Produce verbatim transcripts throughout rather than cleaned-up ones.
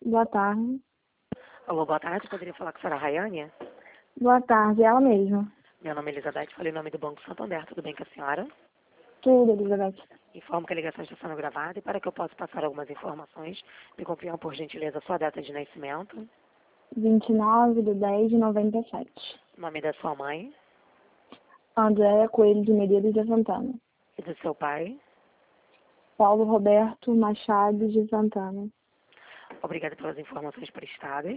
Boa tarde. Alô, boa tarde. Poderia falar com a senhora Rayane? Boa tarde, ela mesma. Meu nome é Elizabeth, falei em nome do Banco Santander. Tudo bem com a senhora? Tudo, Elizabeth. Informo que a ligação está sendo gravada e para que eu possa passar algumas informações, me confirmam por gentileza a sua data de nascimento, vinte e nove de dez de noventa e sete. nome da sua mãe Andréia Coelho de Medeiros de Santana. e do seu pai. Paulo Roberto Machado de Santana. Obrigada pelas informações prestadas.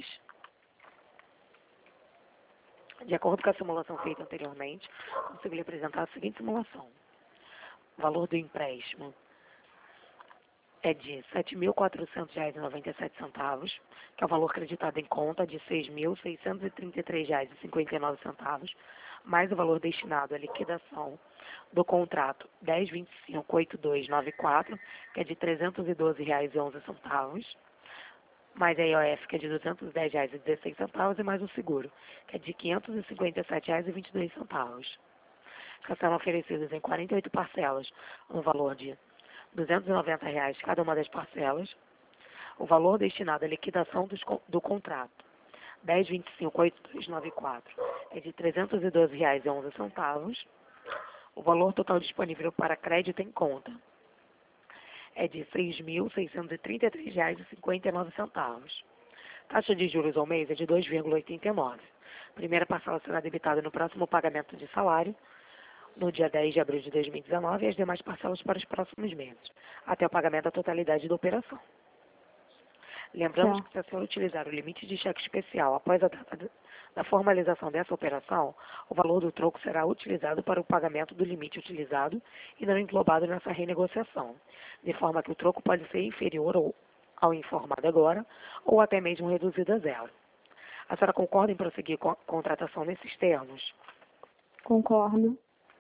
De acordo com a simulação feita anteriormente, consigo lhe apresentar a seguinte simulação. O valor do empréstimo é de sete mil quatrocentos reais e noventa e sete centavos, que é o valor creditado em conta de seis mil seiscentos e trinta e três reais e cinquenta e nove centavos, mais o valor destinado à liquidação do contrato dez vinte e cinco oitenta e dois noventa e quatro, que é de trezentos e doze reais e onze centavos, mais a I O F, que é de duzentos e dez reais e dezesseis centavos, e mais o seguro, que é de quinhentos e cinquenta e sete reais e vinte e dois centavos. Que serão oferecidas em quarenta e oito parcelas, no valor de duzentos e noventa reais cada uma das parcelas. O valor destinado à liquidação dos, do contrato, dez vinte e cinco oitenta e dois noventa e quatro, é de trezentos e doze reais e onze centavos. O valor total disponível para crédito em conta é de seis mil seiscentos e trinta e três reais e cinquenta e nove centavos. Taxa de juros ao mês é de dois vírgula oitenta e nove. Primeira parcela será debitada no próximo pagamento de salário, no dia dez de abril de dois mil e dezenove, e as demais parcelas para os próximos meses, até o pagamento da totalidade da operação. Lembramos que se a senhora utilizar o limite de cheque especial após a data da formalização dessa operação, o valor do troco será utilizado para o pagamento do limite utilizado e não englobado nessa renegociação, de forma que o troco pode ser inferior ao, ao informado agora, ou até mesmo reduzido a zero. A senhora concorda em prosseguir com a contratação nesses termos? Concordo.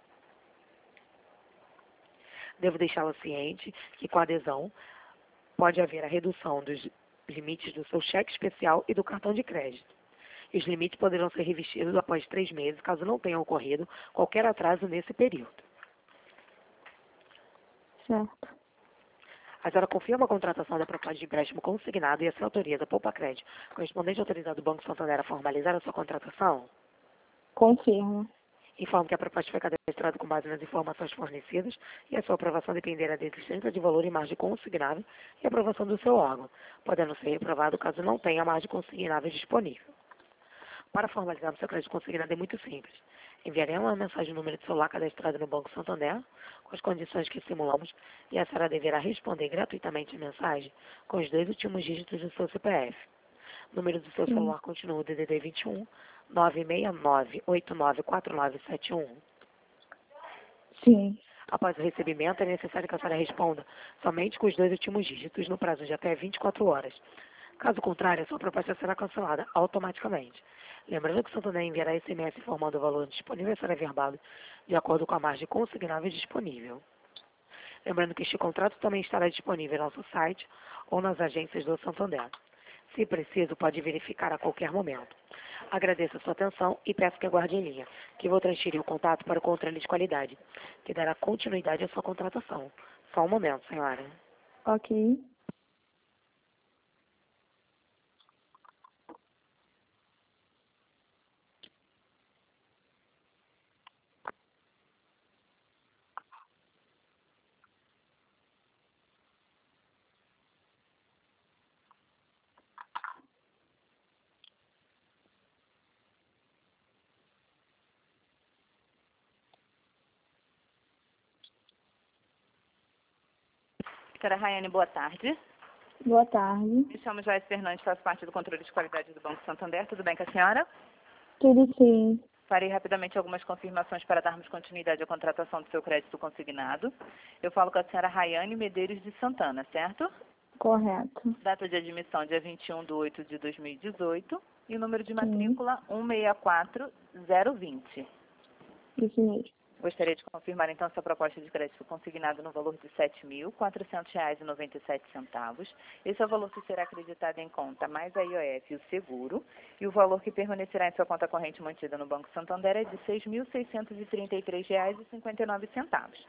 Devo deixá-la ciente que com a adesão pode haver a redução dos limites do seu cheque especial e do cartão de crédito. E os limites poderão ser revestidos após três meses, caso não tenha ocorrido qualquer atraso nesse período. Certo. A senhora confirma a contratação da proposta de empréstimo consignado e assim autoriza a Poupa Crédito, correspondente autorizado do Banco Santander, a formalizar a sua contratação? Confirmo. Informo que a proposta foi cadastrada com base nas informações fornecidas e a sua aprovação dependerá da existência de valor e margem consignável e aprovação do seu órgão, podendo ser reprovado caso não tenha margem consignável disponível. Para formalizar o seu crédito consignado é muito simples. Enviaremos uma mensagem no número de celular cadastrado no Banco Santander, com as condições que simulamos, e a senhora deverá responder gratuitamente a mensagem com os dois últimos dígitos do seu C P F. O número do seu Sim. celular continua o D D D vinte e um, nove seis nove, oito nove quatro nove sete um. Sim. Após o recebimento, é necessário que a senhora responda somente com os dois últimos dígitos no prazo de até vinte e quatro horas. Caso contrário, a sua proposta será cancelada automaticamente. Lembrando que o Santander enviará S M S informando o valor disponível a ser averbado de acordo com a margem consignável disponível. Lembrando que este contrato também estará disponível no nosso site ou nas agências do Santander. Se preciso, pode verificar a qualquer momento. Agradeço a sua atenção e peço que aguarde em linha, que vou transferir o contato para o controle de qualidade, que dará continuidade à sua contratação. Só um momento, senhora. Ok. Senhora Rayane, boa tarde. Boa tarde. Me chamo Joyce Fernandes, faço parte do controle de qualidade do Banco Santander. Tudo bem com a senhora? Tudo sim. Farei rapidamente algumas confirmações para darmos continuidade à contratação do seu crédito consignado. Eu falo com a senhora Rayane Medeiros de Santana, certo? Correto. Data de admissão dia vinte e um de oito de dois mil e dezoito e o número de Sim. matrícula um seis quatro zero dois zero. Isso mesmo. Gostaria de confirmar, então, sua proposta de crédito consignado no valor de sete mil quatrocentos reais e noventa e sete centavos. Esse é o valor que será acreditado em conta, mais a I O F e o seguro. E o valor que permanecerá em sua conta corrente mantida no Banco Santander é de seis mil seiscentos e trinta e três reais e cinquenta e nove centavos.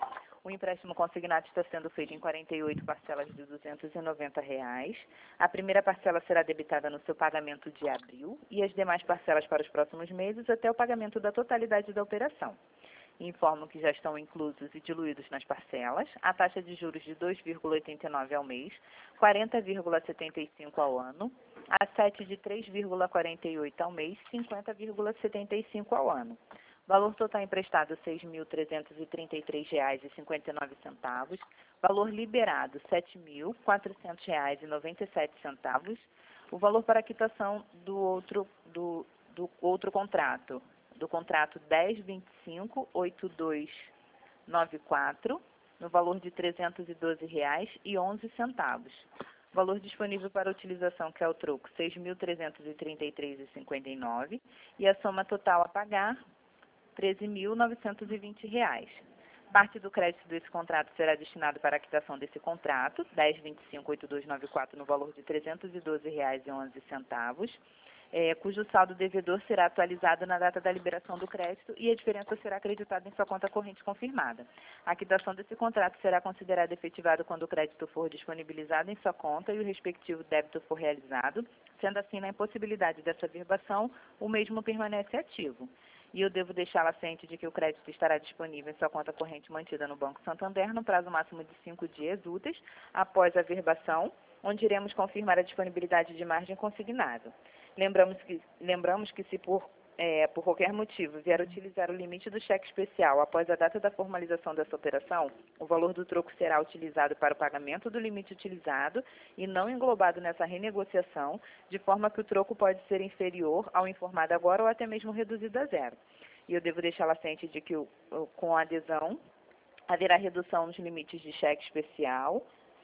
O empréstimo consignado está sendo feito em quarenta e oito parcelas de duzentos e noventa reais. A primeira parcela será debitada no seu pagamento de abril e as demais parcelas para os próximos meses até o pagamento da totalidade da operação. Informo que já estão inclusos e diluídos nas parcelas a taxa de juros de dois vírgula oitenta e nove ao mês, quarenta vírgula setenta e cinco ao ano, a sete de três vírgula quarenta e oito ao mês, cinquenta vírgula setenta e cinco ao ano. Valor total emprestado seis mil trezentos e trinta e três reais e cinquenta e nove centavos. Valor liberado sete mil quatrocentos reais e noventa e sete centavos. O valor para quitação do outro do, do outro contrato, do contrato dez vinte e cinco oitenta e dois noventa e quatro, no valor de trezentos e doze reais e onze centavos. Valor disponível para utilização, que é o troco, seis mil trezentos e trinta e três reais e cinquenta e nove centavos, e a soma total a pagar, treze mil novecentos e vinte reais. Parte do crédito desse contrato será destinado para a quitação desse contrato, dez vinte e cinco oitenta e dois noventa e quatro, no valor de trezentos e doze reais e onze centavos, é, cujo saldo devedor será atualizado na data da liberação do crédito e a diferença será acreditada em sua conta corrente confirmada. A quitação desse contrato será considerada efetivada quando o crédito for disponibilizado em sua conta e o respectivo débito for realizado. Sendo assim, na impossibilidade dessa verbação, o mesmo permanece ativo. E eu devo deixá-la ciente de que o crédito estará disponível em sua conta corrente mantida no Banco Santander no prazo máximo de cinco dias úteis após a verbação, onde iremos confirmar a disponibilidade de margem consignada. Lembramos que, lembramos que se por, é, por qualquer motivo vier a utilizar o limite do cheque especial após a data da formalização dessa operação, o valor do troco será utilizado para o pagamento do limite utilizado e não englobado nessa renegociação, de forma que o troco pode ser inferior ao informado agora ou até mesmo reduzido a zero. E eu devo deixá-la ciente de que, o, o, com a adesão, haverá redução nos limites de cheque especial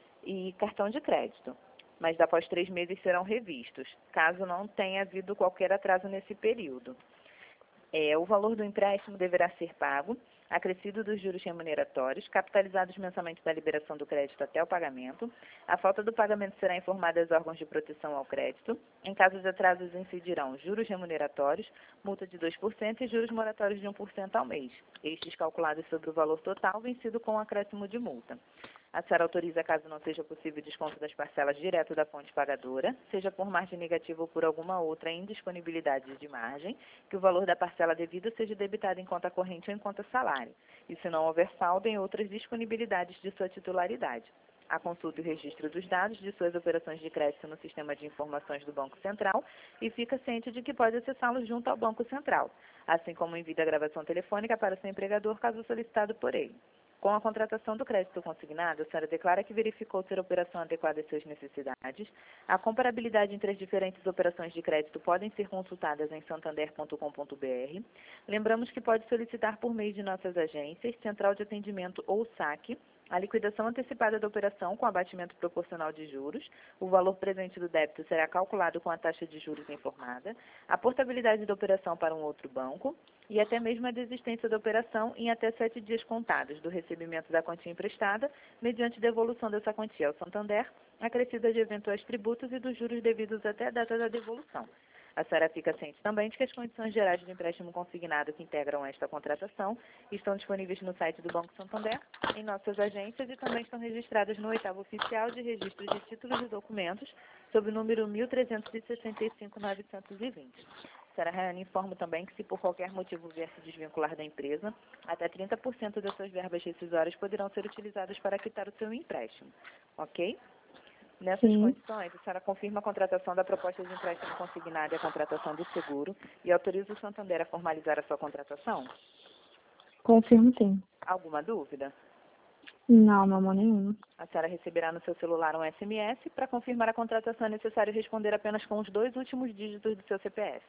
e cartão de crédito, mas após três meses serão revistos, caso não tenha havido qualquer atraso nesse período. É, o valor do empréstimo deverá ser pago, acrescido dos juros remuneratórios, capitalizados mensalmente da liberação do crédito até o pagamento. A falta do pagamento será informada aos órgãos de proteção ao crédito. Em caso de atrasos, incidirão juros remuneratórios, multa de dois por cento e juros moratórios de um por cento ao mês, estes calculados sobre o valor total vencido com o acréscimo de multa. A senhora autoriza, caso não seja possível o desconto das parcelas direto da fonte pagadora, seja por margem negativa ou por alguma outra indisponibilidade de margem, que o valor da parcela devida seja debitado em conta corrente ou em conta salário, e se não houver saldo em outras disponibilidades de sua titularidade. A consulta e o registro dos dados de suas operações de crédito no sistema de informações do Banco Central e fica ciente de que pode acessá-los junto ao Banco Central, assim como envia a gravação telefônica para seu empregador, caso solicitado por ele. Com a contratação do crédito consignado, a senhora declara que verificou ser a operação adequada às suas necessidades. A comparabilidade entre as diferentes operações de crédito podem ser consultadas em santander ponto com ponto br. Lembramos que pode solicitar por meio de nossas agências, Central de Atendimento ou saque, a liquidação antecipada da operação com abatimento proporcional de juros. O valor presente do débito será calculado com a taxa de juros informada, a portabilidade da operação para um outro banco e até mesmo a desistência da operação em até sete dias contados do recebimento da quantia emprestada, mediante devolução dessa quantia ao Santander, acrescida de eventuais tributos e dos juros devidos até a data da devolução. A senhora fica ciente também de que as condições gerais de empréstimo consignado que integram esta contratação estão disponíveis no site do Banco Santander, em nossas agências e também estão registradas no oitavo oficial de registro de títulos e documentos, sob o número mil trezentos e sessenta e cinco ponto novecentos e vinte. A senhora Rayane informa também que, se por qualquer motivo vier se desvincular da empresa, até trinta por cento das suas verbas rescisórias poderão ser utilizadas para quitar o seu empréstimo. Ok? Nessas Sim. condições, a senhora confirma a contratação da proposta de empréstimo consignado e a contratação do seguro e autoriza o Santander a formalizar a sua contratação? Confirmo sim. Alguma dúvida? Não, não, não nenhuma. A senhora receberá no seu celular um S M S. Para confirmar a contratação é necessário responder apenas com os dois últimos dígitos do seu C P F.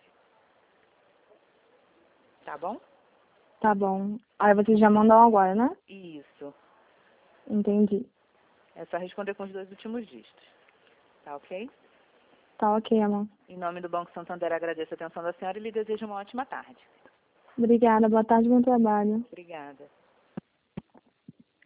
Tá bom? Tá bom. Aí vocês já mandam agora, né? Isso. Entendi. É só responder com os dois últimos dígitos. Tá ok? Tá ok, amor. Em nome do Banco Santander, agradeço a atenção da senhora e lhe desejo uma ótima tarde. Obrigada. Boa tarde, bom trabalho. Obrigada.